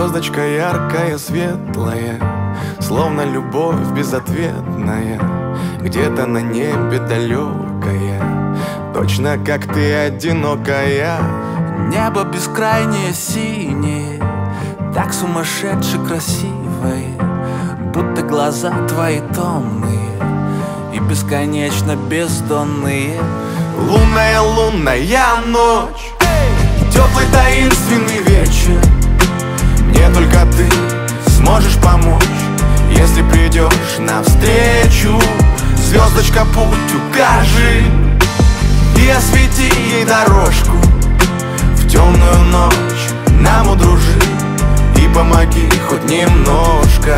Звездочка яркая, светлая, словно любовь безответная, где-то на небе далекая, точно как ты одинокая. Небо бескрайнее синее, так сумасшедше красивое, будто глаза твои томные и бесконечно бездонные. Лунная, лунная ночь, теплый таинственный вечер. Мне только ты сможешь помочь, если придешь навстречу. Звездочка, путь укажи и освети ей дорожку. В темную ночь нам удружи и помоги хоть немножко.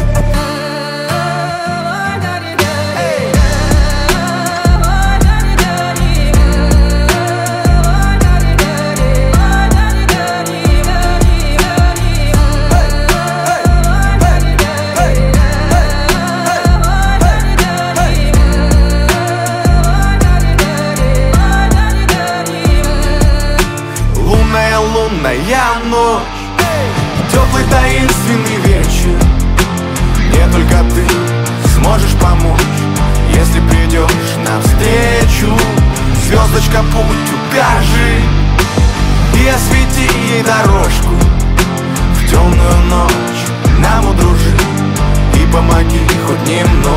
Лунная ночь, теплый таинственный вечер. Мне только ты сможешь помочь, если придешь навстречу. Звездочка, путь укажи и освети ей дорожку. В темную ночь нам удружи и помоги хоть немного.